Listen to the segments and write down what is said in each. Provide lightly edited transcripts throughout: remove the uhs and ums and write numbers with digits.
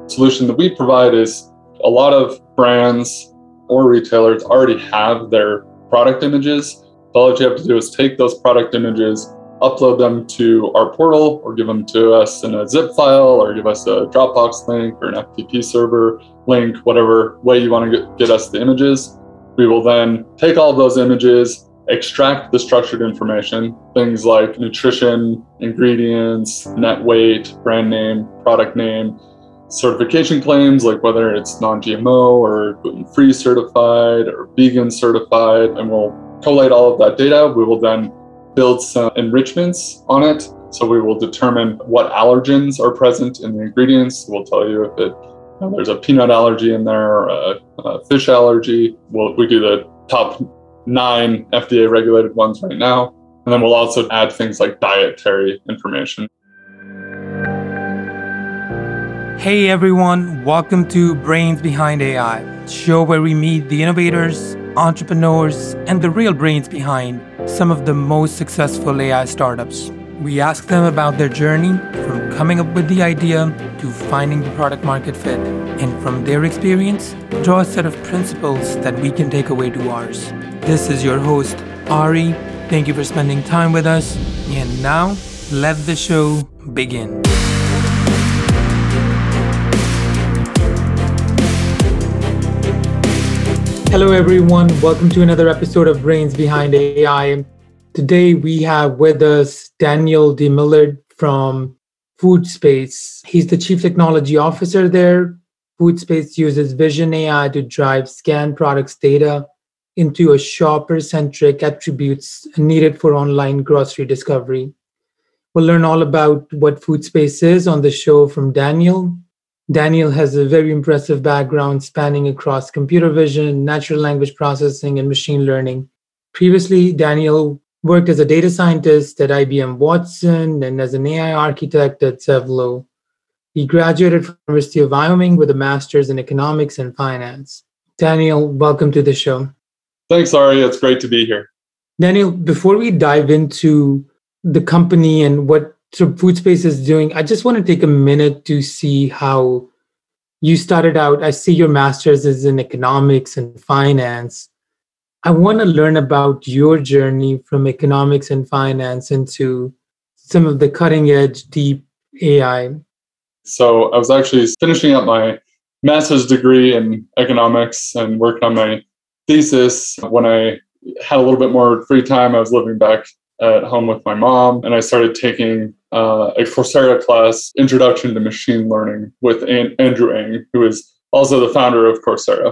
solution that we provide is a lot of brands or retailers already have their product images. All that you have to do is take those product images, upload them to our portal, or give them to us in a zip file, or give us a Dropbox link or an FTP server link, whatever way you want to get us the images. We will then take all of those images, extract the structured information, things like nutrition, ingredients, net weight, brand name, product name, certification claims, like whether it's non-GMO or gluten-free certified or vegan certified, and we'll collate all of that data. We will then build some enrichments on it. So we will determine what allergens are present in the ingredients. We'll tell you if there's a peanut allergy in there or a fish allergy. We do the top 9 FDA regulated ones right now. And then we'll also add things like dietary information. Hey everyone, welcome to Brains Behind AI, a show where we meet the innovators, entrepreneurs, and the real brains behind some of the most successful AI startups. We ask them about their journey from coming up with the idea to finding the product market fit, and from their experience, draw a set of principles that we can take away to ours. This is your host, Ari. Thank you for spending time with us. And now, let the show begin. Hello everyone, welcome to another episode of Brains Behind AI. Today we have with us Daniel DeMillard from Foodspace. He's the Chief Technology Officer there. Foodspace uses Vision AI to drive scanned products data into a shopper-centric attributes needed for online grocery discovery. We'll learn all about what Foodspace is on the show from Daniel. Daniel has a very impressive background spanning across computer vision, natural language processing, and machine learning. Previously, Daniel worked as a data scientist at IBM Watson and as an AI architect at Zevlo. He graduated from the University of Wyoming with a master's in economics and finance. Daniel, welcome to the show. Thanks, Ari. It's great to be here. Daniel, before we dive into the company and what Foodspace is doing, I just want to take a minute to see how you started out. I see your master's is in economics and finance. I want to learn about your journey from economics and finance into some of the cutting edge, deep AI. So I was actually finishing up my master's degree in economics and working on my thesis. When I had a little bit more free time, I was living back at home with my mom, and I started taking a Coursera class, Introduction to Machine Learning, with Andrew Ng, who is also the founder of Coursera.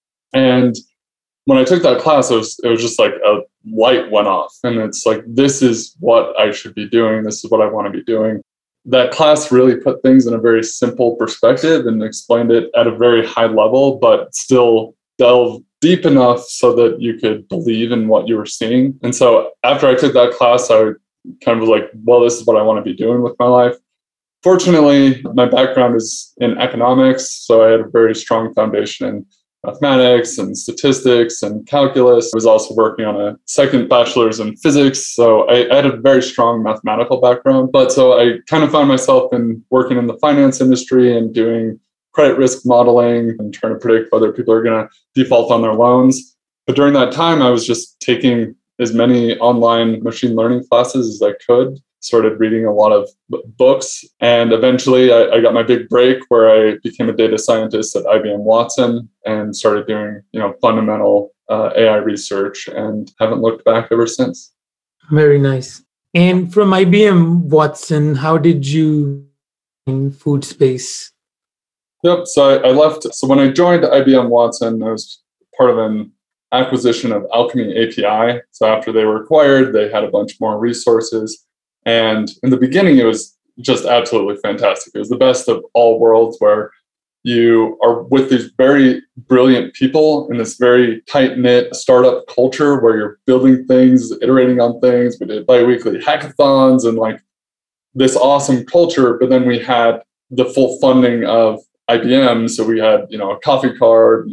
And when I took that class, it was just like a light went off, and it's like, this is what I should be doing. This is what I want to be doing. That class really put things in a very simple perspective and explained it at a very high level, but still delved deep enough so that you could believe in what you were seeing. And so after I took that class, I kind of was like, well, this is what I want to be doing with my life. Fortunately, my background is in economics, so I had a very strong foundation in mathematics and statistics and calculus. I was also working on a second bachelor's in physics, so I had a very strong mathematical background. But so I kind of found myself working in the finance industry and doing credit risk modeling and trying to predict whether people are going to default on their loans. But during that time, I was just taking as many online machine learning classes as I could, started reading a lot of books. And eventually I got my big break where I became a data scientist at IBM Watson and started doing, fundamental AI research, and haven't looked back ever since. Very nice. And from IBM Watson, how did you in Foodspace? Yep. So I left. So when I joined IBM Watson, I was part of an acquisition of Alchemy API. So after they were acquired, they had a bunch more resources. And in the beginning, it was just absolutely fantastic. It was the best of all worlds, where you are with these very brilliant people in this very tight-knit startup culture where you're building things, iterating on things. We did bi-weekly hackathons and like this awesome culture. But then we had the full funding of IBM. So we had, a coffee card,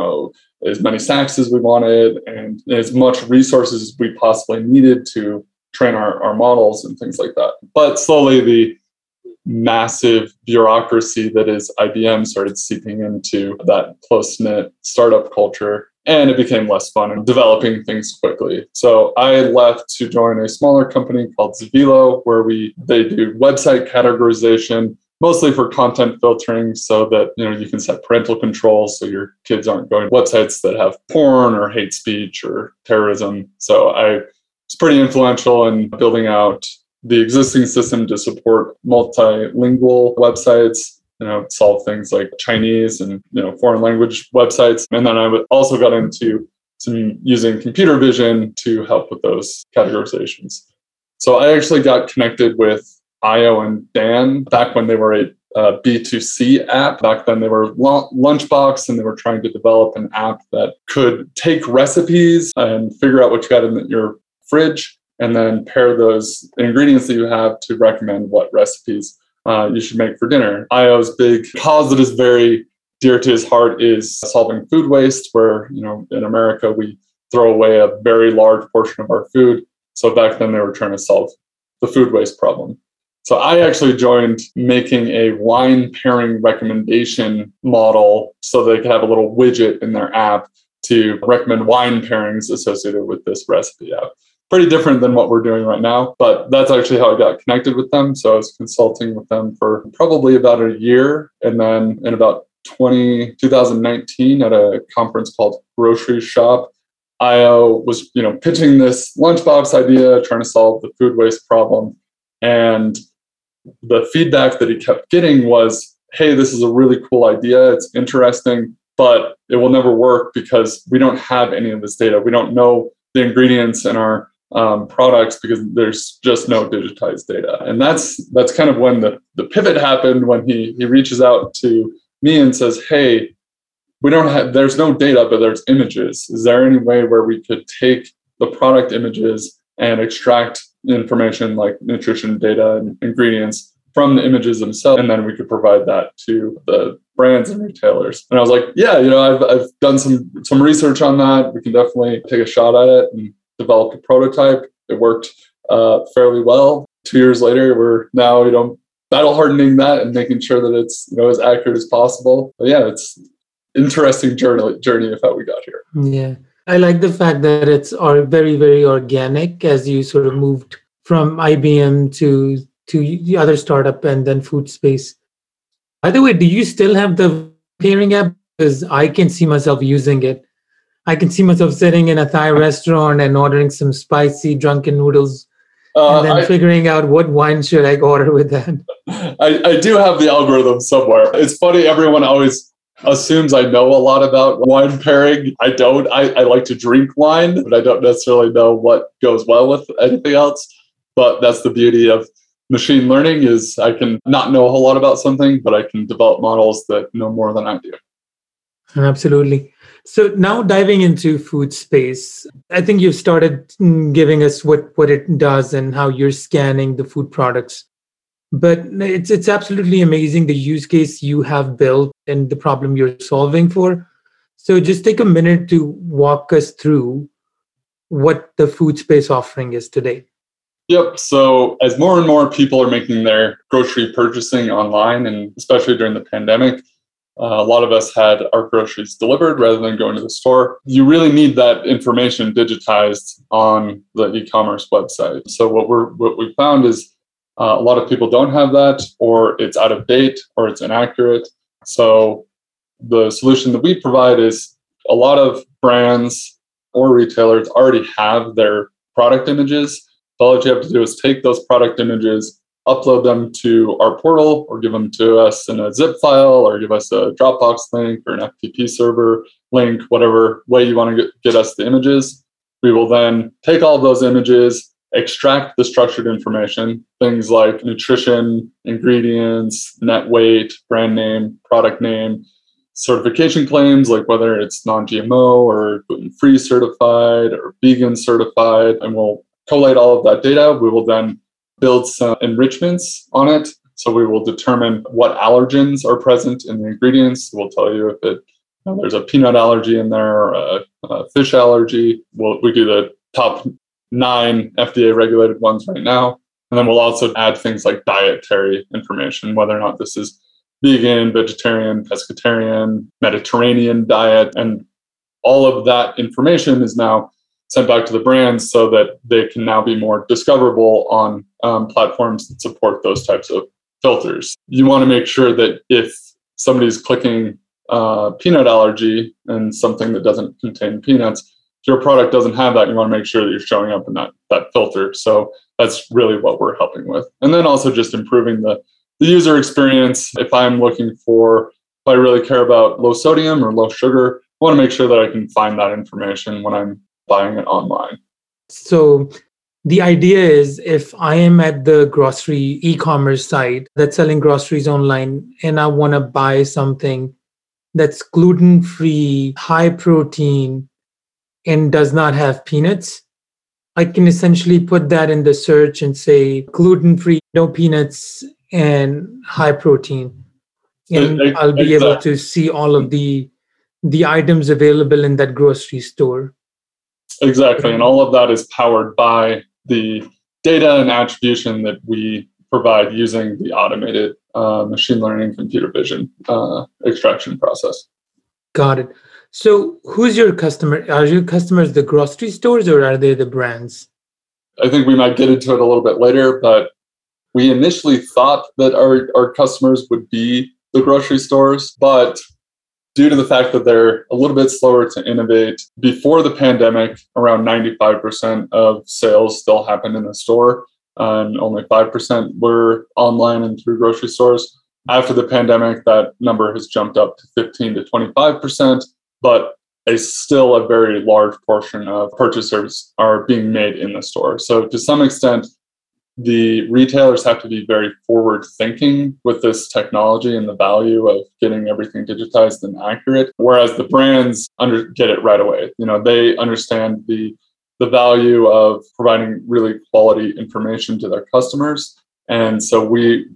as many snacks as we wanted and as much resources as we possibly needed to train our models and things like that. But slowly massive bureaucracy that is IBM started seeping into that close-knit startup culture. And it became less fun and developing things quickly. So I left to join a smaller company called Zavilo, where they do website categorization, mostly for content filtering, so that you can set parental controls so your kids aren't going to websites that have porn or hate speech or terrorism. So I was pretty influential in building out the existing system to support multilingual websites, solve things like Chinese and foreign language websites. And then I also got into some using computer vision to help with those categorizations. So I actually got connected with Io and Dan back when they were a B2C app. Back then they were Lunchbox, and they were trying to develop an app that could take recipes and figure out what you got in your fridge, and then pair those ingredients that you have to recommend what recipes you should make for dinner. Io's big cause that is very dear to his heart is solving food waste, where in America we throw away a very large portion of our food. So back then they were trying to solve the food waste problem. So I actually joined making a wine pairing recommendation model so they could have a little widget in their app to recommend wine pairings associated with this recipe app. Pretty different than what we're doing right now, but that's actually how I got connected with them. So I was consulting with them for probably about a year. And then in about 2019 at a conference called Grocery Shop, Io was pitching this lunchbox idea, trying to solve the food waste problem. And the feedback that he kept getting was, hey, this is a really cool idea. It's interesting, but it will never work because we don't have any of this data. We don't know the ingredients in our products because there's just no digitized data. And that's kind of when the pivot happened, when he reaches out to me and says, hey, there's no data, but there's images. Is there any way where we could take the product images and extract information like nutrition data and ingredients from the images themselves, and then we could provide that to the brands and retailers? And I was like, yeah, I've done some research on that. We can definitely take a shot at it, and developed a prototype. It worked fairly well. 2 years later, we're now battle hardening that and making sure that it's as accurate as possible. But yeah, it's interesting journey of how we got here. Yeah. I like the fact that it's very, very organic as you sort of moved from IBM to the other startup and then food space. By the way, do you still have the pairing app? Because I can see myself using it. I can see myself sitting in a Thai restaurant and ordering some spicy drunken noodles and then figuring out what wine should I order with that. I do have the algorithm somewhere. It's funny, everyone always assumes I know a lot about wine pairing. I don't. I like to drink wine, but I don't necessarily know what goes well with anything else. But that's the beauty of machine learning, is I can not know a whole lot about something, but I can develop models that know more than I do. Absolutely. So now diving into food space, I think you've started giving us what it does and how you're scanning the food products. But it's absolutely amazing the use case you have built and the problem you're solving for. So just take a minute to walk us through what the food space offering is today. Yep. So as more and more people are making their grocery purchasing online, and especially during the pandemic, a lot of us had our groceries delivered rather than going to the store. You really need that information digitized on the e-commerce website. So what we found is a lot of people don't have that, or it's out of date, or it's inaccurate. So the solution that we provide is a lot of brands or retailers already have their product images. So all that you have to do is take those product images, upload them to our portal, or give them to us in a zip file, or give us a Dropbox link or an FTP server link, whatever way you want to get us the images. We will then take all of those images, extract the structured information, things like nutrition, ingredients, net weight, brand name, product name, certification claims, like whether it's non-GMO or gluten-free certified or vegan certified, and we'll collate all of that data. We will then build some enrichments on it. So we will determine what allergens are present in the ingredients. We'll tell you if there's a peanut allergy in there or a fish allergy. We do the top 9 FDA regulated ones right now. And then we'll also add things like dietary information, whether or not this is vegan, vegetarian, pescatarian, Mediterranean diet. And all of that information is now sent back to the brands so that they can now be more discoverable on platforms that support those types of filters. You want to make sure that if somebody's clicking peanut allergy and something that doesn't contain peanuts, if your product doesn't have that, you want to make sure that you're showing up in that filter. So that's really what we're helping with. And then also just improving the user experience. If I really care about low sodium or low sugar, I want to make sure that I can find that information when I'm buying it online. So the idea is, if I am at the grocery e-commerce site that's selling groceries online and I want to buy something that's gluten-free, high protein, and does not have peanuts, I can essentially put that in the search and say gluten-free, no peanuts, and high protein. And I'll be able to see all of the items available in that grocery store. Exactly. And all of that is powered by the data and attribution that we provide using the automated machine learning computer vision extraction process. Got it. So who's your customer? Are your customers the grocery stores or are they the brands? I think we might get into it a little bit later, but we initially thought that our customers would be the grocery stores, but due to the fact that they're a little bit slower to innovate, before the pandemic, around 95% of sales still happened in the store, and only 5% were online and through grocery stores. After the pandemic, that number has jumped up to 15 to 25%, but still a very large portion of purchasers are being made in the store. So to some extent, the retailers have to be very forward thinking with this technology and the value of getting everything digitized and accurate, whereas the brands get it right away. They understand the value of providing really quality information to their customers. And so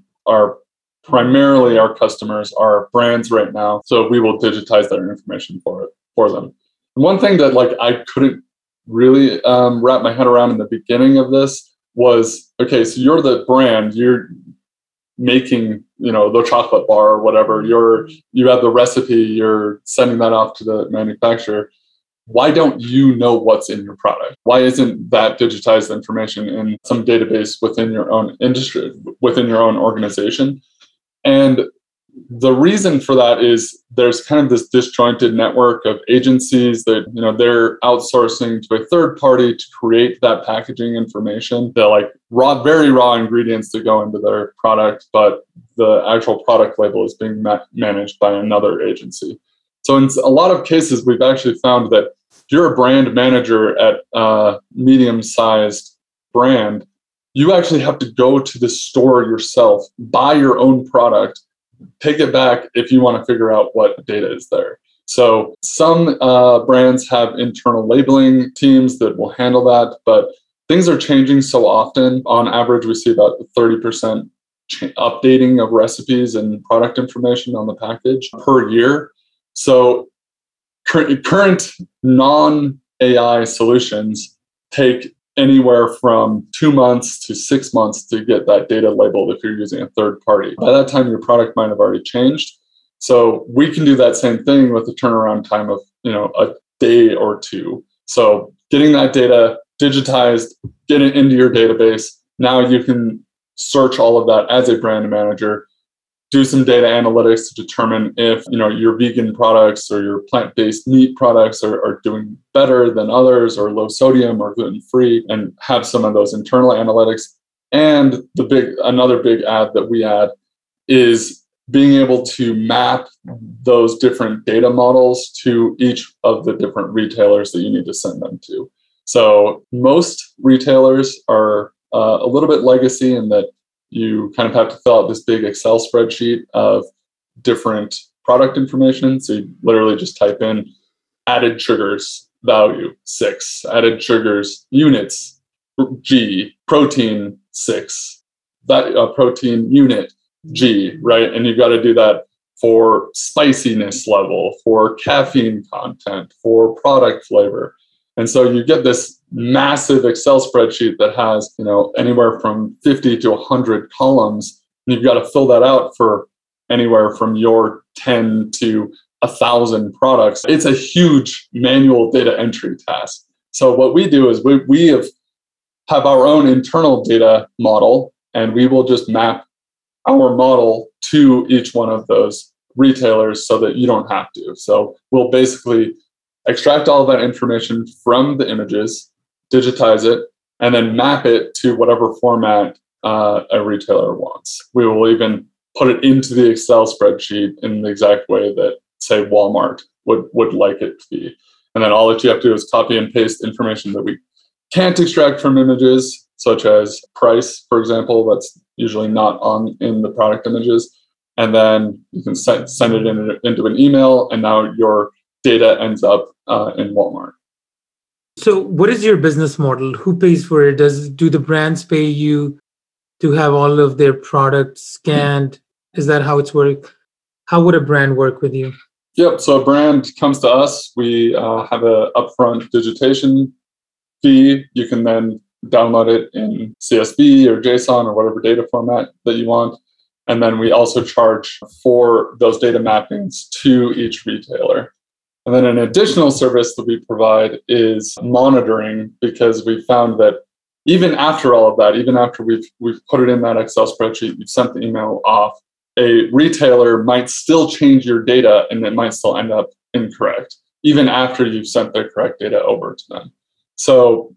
primarily our customers are brands right now. So we will digitize their information for them. And one thing that I couldn't really wrap my head around in the beginning of this was, okay, so you're the brand, you're making, the chocolate bar or whatever, you have the recipe, you're sending that off to the manufacturer. Why don't you know what's in your product? Why isn't that digitized information in some database within your own industry, within your own organization? And the reason for that is there's kind of this disjointed network of agencies that, they're outsourcing to a third party to create that packaging information. They're very raw ingredients that go into their product, but the actual product label is being managed by another agency. So in a lot of cases, we've actually found that if you're a brand manager at a medium-sized brand, you actually have to go to the store yourself, buy your own product, take it back if you want to figure out what data is there. So some brands have internal labeling teams that will handle that, but things are changing so often. On average, we see about 30% updating of recipes and product information on the package per year. So current non-AI solutions take anywhere from 2 months to 6 months to get that data labeled if you're using a third party. By that time, your product might have already changed. So we can do that same thing with the turnaround time of a day or two. So getting that data digitized, get it into your database. Now you can search all of that as a brand manager, do some data analytics to determine if your vegan products or your plant-based meat products are doing better than others, or low sodium or gluten-free, and have some of those internal analytics. And another big add that we add is being able to map those different data models to each of the different retailers that you need to send them to. So most retailers are a little bit legacy in that you kind of have to fill out this big Excel spreadsheet of different product information. So you literally just type in added sugars value 6, added sugars units G, protein 6, that protein unit G, right? And you've got to do that for spiciness level, for caffeine content, for product flavor. And so you get this massive Excel spreadsheet that has, anywhere from 50 to 100 columns. And you've got to fill that out for anywhere from your 10 to 1,000 products. It's a huge manual data entry task. So what we do is we have our own internal data model, and we will just map our model to each one of those retailers so that you don't have to. So we'll basically extract all of that information from the images, digitize it, and then map it to whatever format a retailer wants. We will even put it into the Excel spreadsheet in the exact way that, say, Walmart would like it to be. And then all that you have to do is copy and paste information that we can't extract from images, such as price, for example, that's usually not in the product images. And then you can send it into an email, and now your data ends up in Walmart. So what is your business model? Who pays for it? Do the brands pay you to have all of their products scanned? Is that how it's work? How would a brand work with you? Yep. So a brand comes to us. We have an upfront digitation fee. You can then download it in CSV or JSON or whatever data format that you want. And then we also charge for those data mappings to each retailer. And then an additional service that we provide is monitoring, because we found that even after all of that, even after we've put it in that Excel spreadsheet, you've sent the email off, a retailer might still change your data and it might still end up incorrect, even after you've sent the correct data over to them. So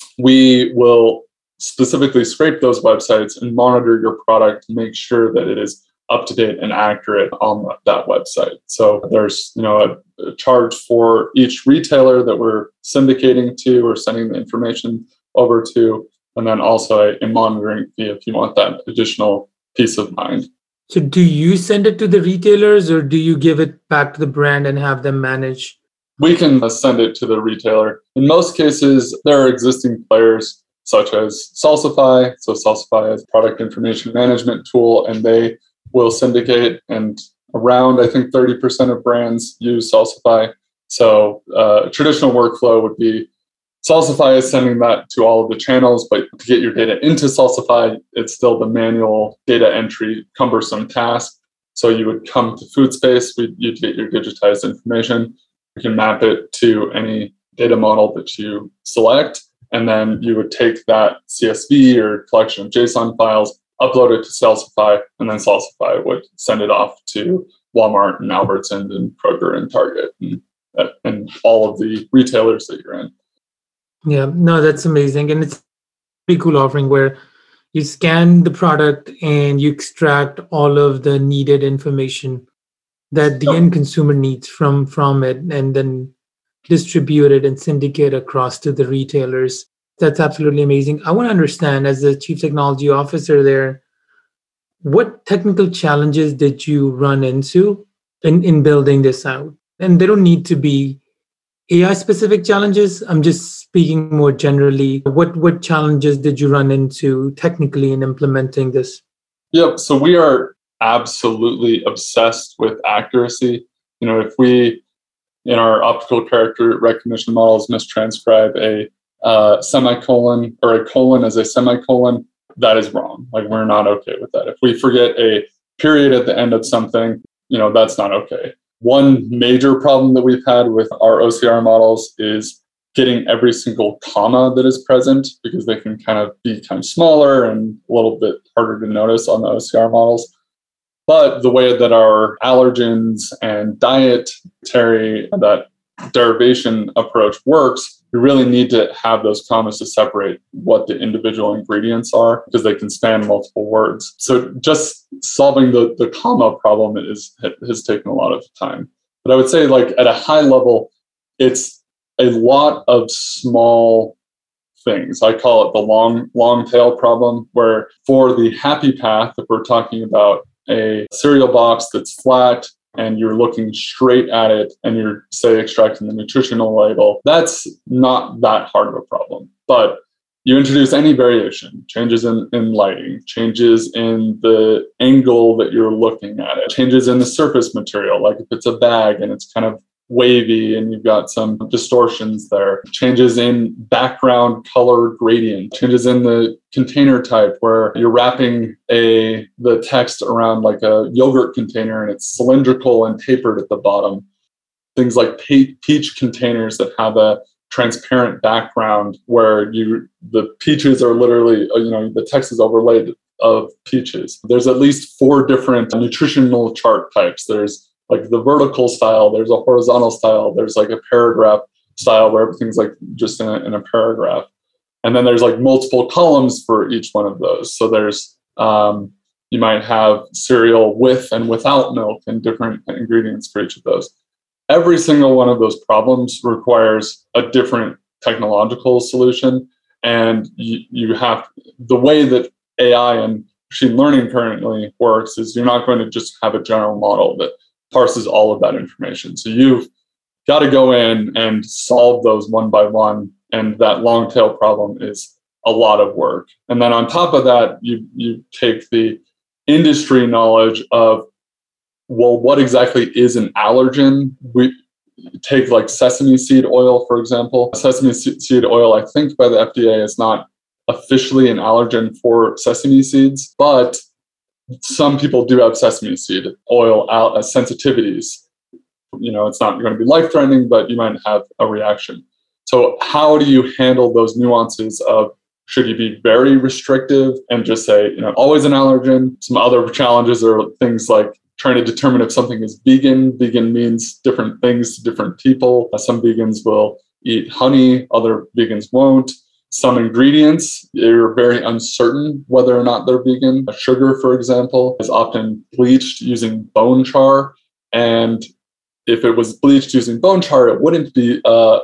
we will specifically scrape those websites and monitor your product to make sure that it is up to date and accurate on that website. So there's a charge for each retailer that we're syndicating to or sending the information over to, and then also a monitoring fee if you want that additional peace of mind. So do you send it to the retailers, or do you give it back to the brand and have them manage? We can send it to the retailer. In most cases, there are existing players such as Salsify. So Salsify is a product information management tool, and they will syndicate. And around, I think, 30% of brands use Salsify. So a traditional workflow would be Salsify is sending that to all of the channels, but to get your data into Salsify, it's still the manual data entry, cumbersome task. So you would come to FoodSpace, you'd get your digitized information. You can map it to any data model that you select, and then you would take that CSV or collection of JSON files, upload it to Salsify, and then Salsify would send it off to Walmart and Albertsons and Kroger and Target and all of the retailers that you're in. Yeah, no, that's amazing. And it's a pretty cool offering where you scan the product and you extract all of the needed information that the end consumer needs from it, and then distribute it and syndicate across to the retailers. That's absolutely amazing. I want to understand, as the chief technology officer there, what technical challenges did you run into in building this out? And they don't need to be AI-specific challenges. I'm just speaking more generally. What challenges did you run into technically in implementing this? Yep. So we are absolutely obsessed with accuracy. If we, in our optical character recognition models, mistranscribe a semicolon or a colon as a semicolon, that is wrong. Like, we're not okay with that. If we forget a period at the end of something, that's not okay. One major problem that we've had with our OCR models is getting every single comma that is present, because they can kind of be smaller and a little bit harder to notice on the OCR models. But the way that our allergens and dietary, that derivation approach works, we really need to have those commas to separate what the individual ingredients are, because they can span multiple words. So just solving the comma problem has taken a lot of time. But I would say, at a high level, it's a lot of small things. I call it the long tail problem, where for the happy path, if we're talking about a cereal box that's flat and you're looking straight at it and you're, say, extracting the nutritional label, that's not that hard of a problem. But you introduce any variation, changes in lighting, changes in the angle that you're looking at it, changes in the surface material, like if it's a bag and it's kind of wavy and you've got some distortions there. Changes in background color gradient, changes in the container type where you're wrapping the text around like a yogurt container and it's cylindrical and tapered at the bottom. Things like peach containers that have a transparent background where the peaches are literally, the text is overlaid of peaches. There's at least 4 different nutritional chart types. There's like the vertical style, there's a horizontal style, there's like a paragraph style where everything's like just in a paragraph. And then there's like multiple columns for each one of those. So there's, you might have cereal with and without milk and different ingredients for each of those. Every single one of those problems requires a different technological solution. And you have, the way that AI and machine learning currently works is you're not going to just have a general model that parses all of that information. So you've got to go in and solve those one by one. And that long tail problem is a lot of work. And then on top of that, you take the industry knowledge of, well, what exactly is an allergen? We take like sesame seed oil, for example. Sesame seed oil, I think by the FDA, is not officially an allergen for sesame seeds, but some people do have sesame seed oil sensitivities. It's not going to be life-threatening, but you might have a reaction. So how do you handle those nuances of, should you be very restrictive and just say, always an allergen? Some other challenges are things like trying to determine if something is vegan. Vegan means different things to different people. Some vegans will eat honey, other vegans won't. Some ingredients, you're very uncertain whether or not they're vegan. Sugar, for example, is often bleached using bone char. And if it was bleached using bone char, it wouldn't be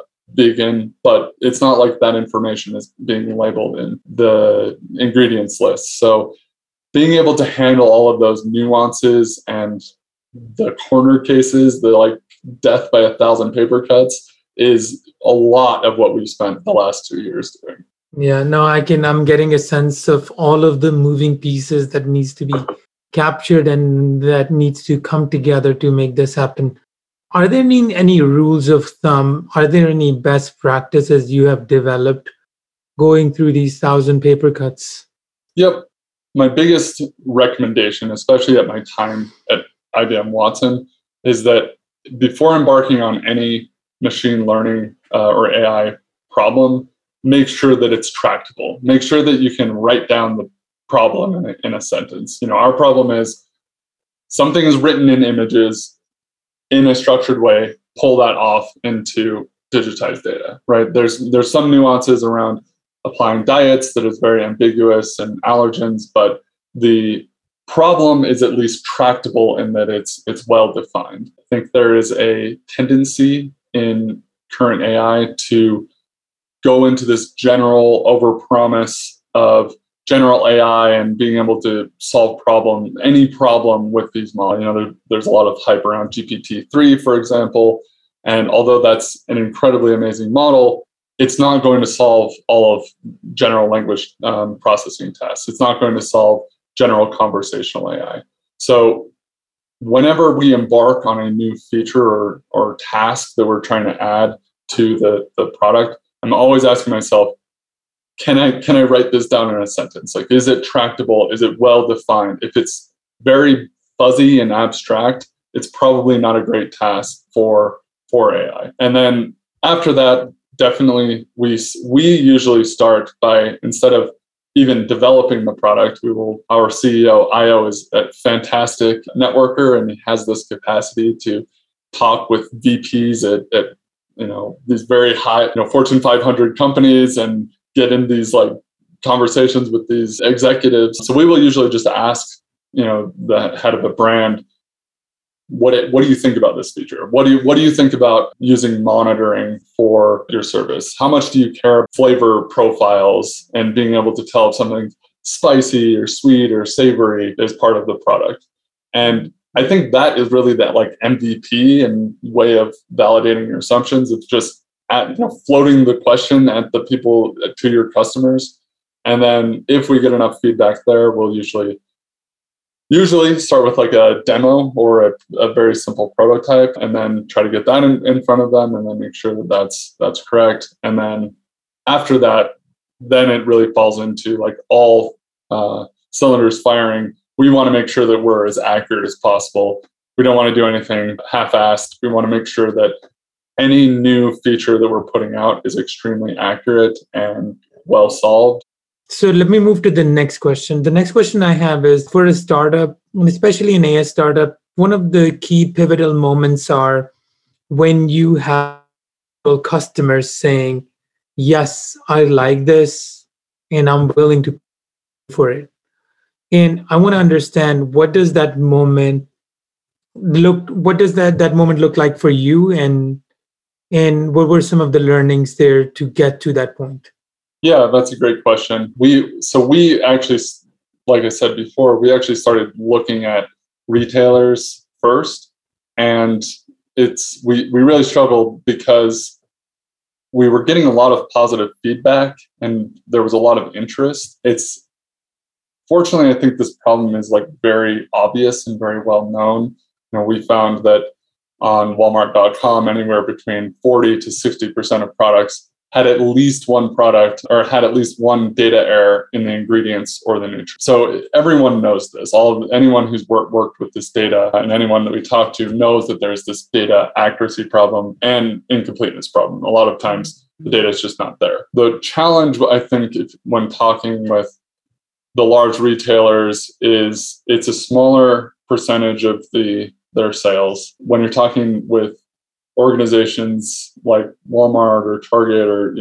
vegan, but it's not like that information is being labeled in the ingredients list. So being able to handle all of those nuances and the corner cases, the like death by 1,000 paper cuts, is a lot of what we've spent the last 2 years doing. Yeah, no, I'm getting a sense of all of the moving pieces that needs to be captured and that needs to come together to make this happen. Are there any rules of thumb? Are there any best practices you have developed going through these 1,000 paper cuts? Yep. My biggest recommendation, especially at my time at IBM Watson, is that before embarking on any machine learning or AI problem, make sure that it's tractable. Make sure that you can write down the problem in a sentence. Our problem is something is written in images in a structured way, pull that off into digitized data, right? There's some nuances around applying diets that is very ambiguous and allergens, but the problem is at least tractable in that it's well defined. I think there is a tendency in current AI to go into this general overpromise of general AI and being able to solve any problem with these models. There's a lot of hype around GPT-3, for example, and although that's an incredibly amazing model, it's not going to solve all of general language processing tasks. It's not going to solve general conversational AI. So whenever we embark on a new feature or task that we're trying to add to the product, I'm always asking myself, can I write this down in a sentence? Like, is it tractable? Is it well defined? If it's very fuzzy and abstract, it's probably not a great task for AI. And then after that, definitely we usually start by, instead of even developing the product, our CEO, Io, is a fantastic networker, and he has this capacity to talk with VPs at these very high, Fortune 500 companies and get in these like conversations with these executives. So we will usually just ask, the head of a brand, what do you think about this feature? What do you think about using monitoring for your service? How much do you care about flavor profiles and being able to tell if something's spicy or sweet or savory is part of the product? And I think that is really that like MVP and way of validating your assumptions. It's just floating the question at the people, to your customers. And then if we get enough feedback there, we'll usually usually start with like a demo or a very simple prototype, and then try to get that in front of them, and then make sure that that's correct. And then after that, then it really falls into like all cylinders firing. We want to make sure that we're as accurate as possible. We don't want to do anything half-assed. We want to make sure that any new feature that we're putting out is extremely accurate and well solved. So let me move to the next question. The next question I have is, for a startup, and especially an AI startup, one of the key pivotal moments are when you have customers saying, yes, I like this and I'm willing to pay for it. And I want to understand, what does that moment look like for you, and what were some of the learnings there to get to that point? Yeah, that's a great question. We actually, like I said before, we actually started looking at retailers first, and we really struggled because we were getting a lot of positive feedback and there was a lot of interest. Fortunately, I think this problem is like very obvious and very well known. We found that on Walmart.com, anywhere between 40 to 60% of products had at least one product or had at least one data error in the ingredients or the nutrients. So everyone knows this. Anyone who's worked with this data and anyone that we talk to knows that there's this data accuracy problem and incompleteness problem. A lot of times the data is just not there. The challenge, I think, when talking with the large retailers is it's a smaller percentage of their sales. When you're talking with organizations like Walmart or Target or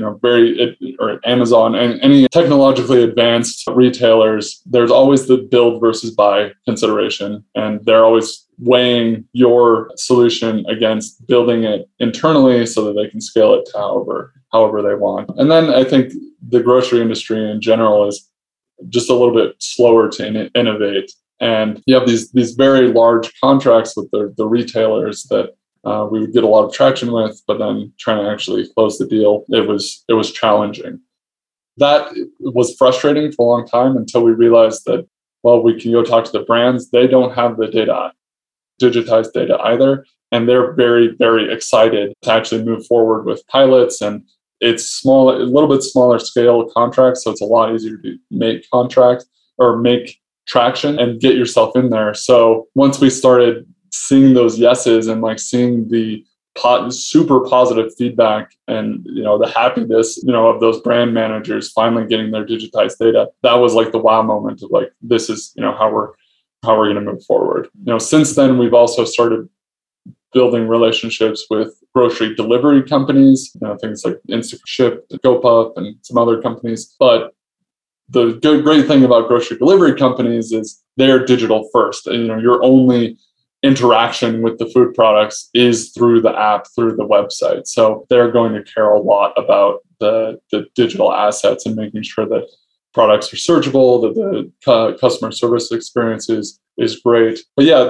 or Amazon and any technologically advanced retailers, there's always the build versus buy consideration, and they're always weighing your solution against building it internally so that they can scale it to however they want. And then I think the grocery industry in general is just a little bit slower to innovate, and you have these very large contracts with the retailers that we would get a lot of traction with, but then trying to actually close the deal, it was challenging. That was frustrating for a long time until we realized that, well, we can go talk to the brands. They don't have the digitized data either, and they're very, very excited to actually move forward with pilots. And it's a little bit smaller scale contracts, so it's a lot easier to make contract or make traction and get yourself in there. So once we started seeing those yeses and like seeing the super positive feedback and the happiness of those brand managers finally getting their digitized data, that was like the wow moment of like, this is how we're going to move forward. Since then we've also started building relationships with grocery delivery companies, things like Instaship, GoPuff, and some other companies. But the great thing about grocery delivery companies is they're digital first. And, your only interaction with the food products is through the app, through the website. So they're going to care a lot about the digital assets and making sure that products are searchable, that the customer service experience is great. But yeah,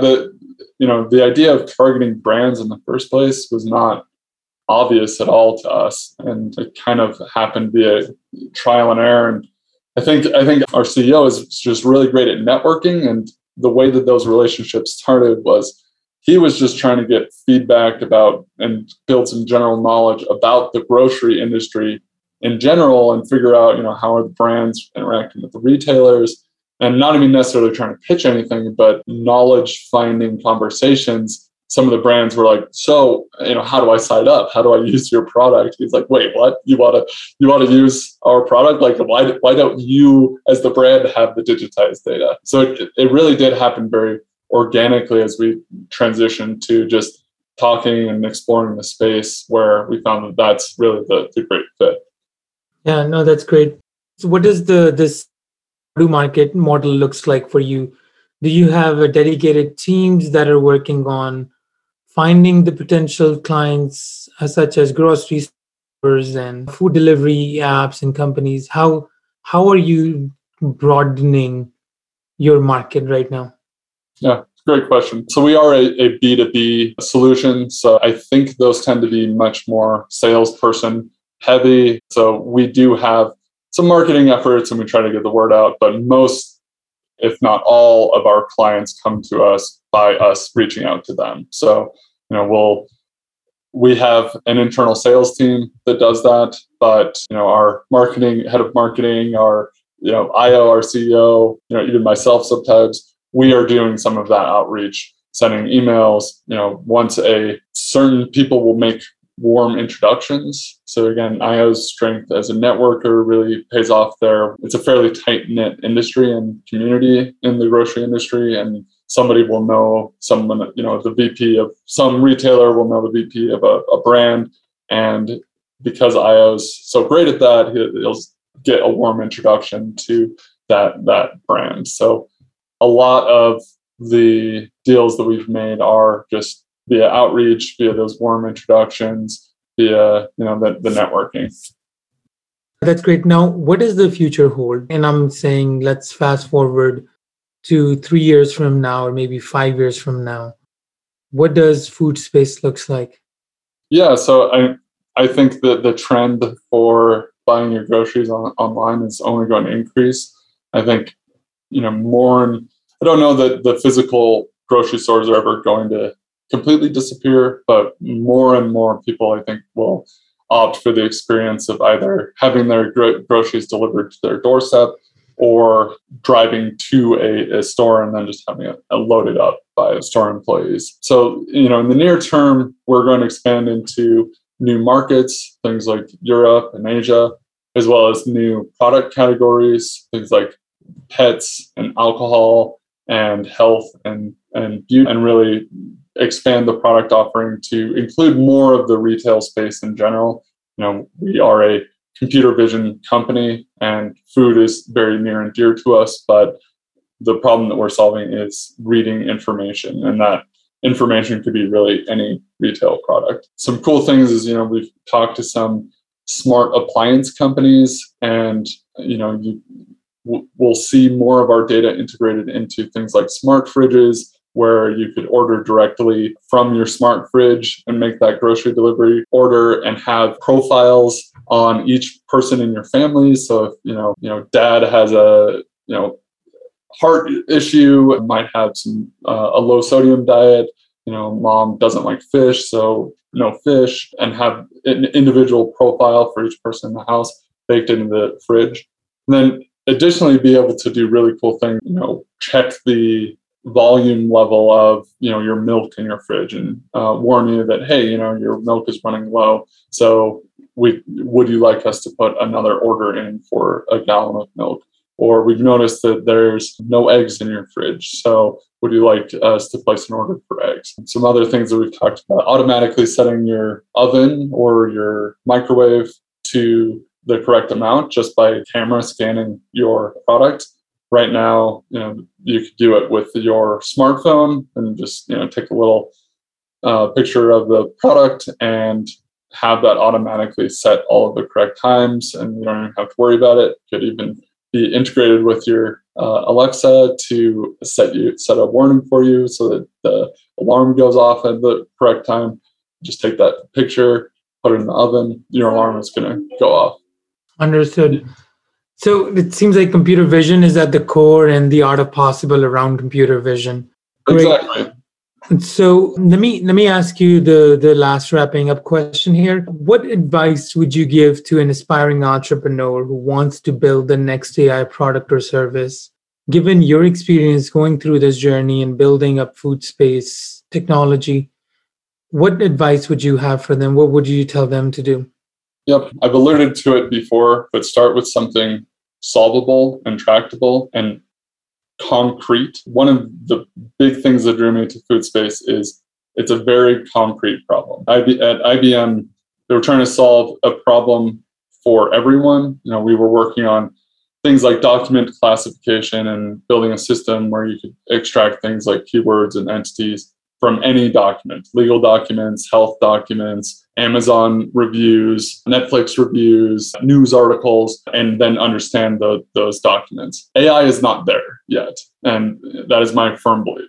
the idea of targeting brands in the first place was not obvious at all to us, and it kind of happened via trial and error. And I think our CEO is just really great at networking, and the way that those relationships started was he was just trying to get feedback about and build some general knowledge about the grocery industry in general and figure out, how are the brands interacting with the retailers, and not even necessarily trying to pitch anything, but knowledge finding conversations. Some of the brands were like, so, how do I sign up? How do I use your product? He's like, wait, what? You want to use our product? Like, why don't you as the brand have the digitized data? So it really did happen very organically as we transitioned to just talking and exploring the space, where we found that that's really the great fit. Yeah, no, that's great. So what does this market model looks like for you? Do you have a dedicated teams that are working on finding the potential clients, such as grocery stores and food delivery apps and companies? How are you broadening your market right now? Yeah, great question. So we are a B2B solution. So I think those tend to be much more salesperson heavy. So we do have some marketing efforts and we try to get the word out, but most if not all of our clients come to us by us reaching out to them. So, we have an internal sales team that does that, but our head of marketing, our IO, our CEO, even myself sometimes, we are doing some of that outreach, sending emails. Once certain people will make warm introductions. So again, IO's strength as a networker really pays off there. It's a fairly tight-knit industry and community in the grocery industry, and somebody will know someone, the VP of some retailer will know the VP of a brand. And because IO's so great at that, he'll get a warm introduction to that brand. So a lot of the deals that we've made are just via outreach, via those warm introductions, via the networking. That's great. Now, what does the future hold? And I'm saying, let's fast forward to 3 years from now, or maybe 5 years from now. What does food space looks like? Yeah, so I think that the trend for buying your groceries online is only going to increase. I think more, and I don't know that the physical grocery stores are ever going to completely disappear, but more and more people, I think, will opt for the experience of either having their groceries delivered to their doorstep or driving to a store and then just having it loaded up by store employees. So, in the near term, we're going to expand into new markets, things like Europe and Asia, as well as new product categories, things like pets and alcohol and health and beauty, and really expand the product offering to include more of the retail space in general. We are a computer vision company, and food is very near and dear to us, but the problem that we're solving is reading information, and that information could be really any retail product. Some cool things is, we've talked to some smart appliance companies, and we'll see more of our data integrated into things like smart fridges, where you could order directly from your smart fridge and make that grocery delivery order and have profiles on each person in your family. So if, dad has a, heart issue, might have a low sodium diet, mom doesn't like fish, so no fish, and have an individual profile for each person in the house baked into the fridge. And then additionally, be able to do really cool things, check the volume level of your milk in your fridge and warn you that, hey, your milk is running low, so would you like us to put another order in for a gallon of milk? Or we've noticed that there's no eggs in your fridge, so would you like us to place an order for eggs? Some other things that we've talked about: automatically setting your oven or your microwave to the correct amount just by camera scanning your product. Right now, you could do it with your smartphone and just take a little picture of the product and have that automatically set all of the correct times, and you don't even have to worry about it. It could even be integrated with your Alexa to set a warning for you so that the alarm goes off at the correct time. Just take that picture, put it in the oven, your alarm is going to go off. Understood. So it seems like computer vision is at the core and the art of possible around computer vision. Great. Exactly. So let me ask you the last wrapping up question here. What advice would you give to an aspiring entrepreneur who wants to build the next AI product or service? Given your experience going through this journey and building up food space technology, what advice would you have for them? What would you tell them to do? Yep, I've alluded to it before, but start with something solvable and tractable and concrete. One of the big things that drew me to food space is it's a very concrete problem. At IBM, they were trying to solve a problem for everyone. We were working on things like document classification and building a system where you could extract things like keywords and entities from any document: legal documents, health documents, Amazon reviews, Netflix reviews, news articles, and then understand those documents. AI is not there yet, and that is my firm belief.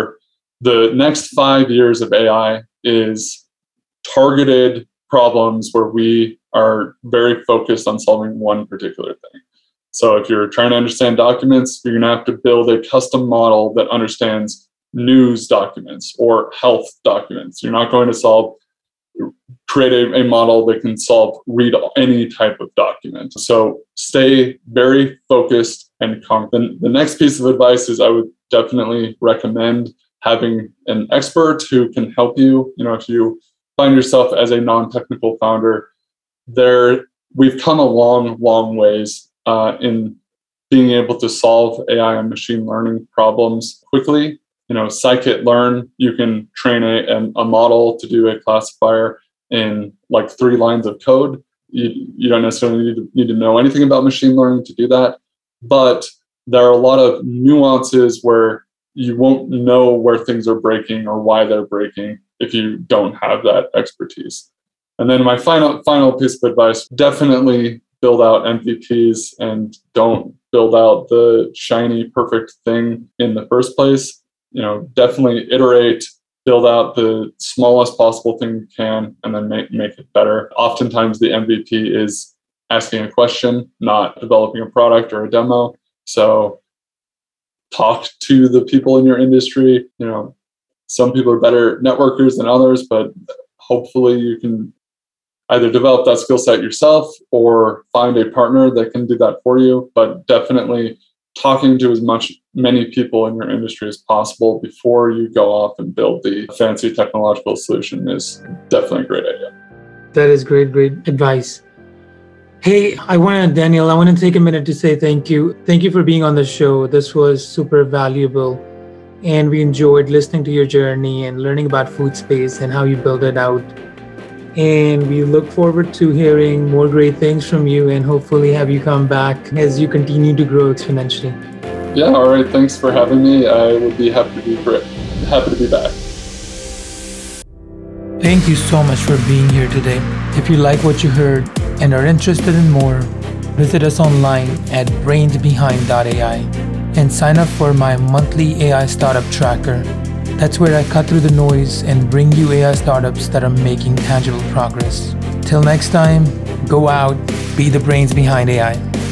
The next 5 years of AI is targeted problems where we are very focused on solving one particular thing. So if you're trying to understand documents, you're going to have to build a custom model that understands news documents or health documents. You're not going to create a model that can read any type of document. So stay very focused and confident. The next piece of advice is I would definitely recommend having an expert who can help you. If you find yourself as a non-technical founder, we've come a long ways in being able to solve AI and machine learning problems quickly. Scikit-learn, you can train a model to do a classifier in like 3 lines of code. You don't necessarily need to know anything about machine learning to do that. But there are a lot of nuances where you won't know where things are breaking or why they're breaking if you don't have that expertise. And then my final piece of advice, definitely build out MVPs and don't build out the shiny, perfect thing in the first place. Definitely iterate, build out the smallest possible thing you can, and then make it better. Oftentimes the MVP is asking a question, not developing a product or a demo. So talk to the people in your industry. Some people are better networkers than others, but hopefully you can either develop that skill set yourself or find a partner that can do that for you. But definitely talking to many people in your industry as possible before you go off and build the fancy technological solution is definitely a great idea. That is great advice. Hey, Daniel, I want to take a minute to say thank you. Thank you for being on the show. This was super valuable. And we enjoyed listening to your journey and learning about FoodSpace and how you build it out. And we look forward to hearing more great things from you and hopefully have you come back as you continue to grow exponentially. Yeah, all right. Thanks for having me. I would be happy to be back. Thank you so much for being here today. If you like what you heard and are interested in more, visit us online at brainsbehind.ai and sign up for my monthly AI startup tracker. That's where I cut through the noise and bring you AI startups that are making tangible progress. Till next time, go out, be the brains behind AI.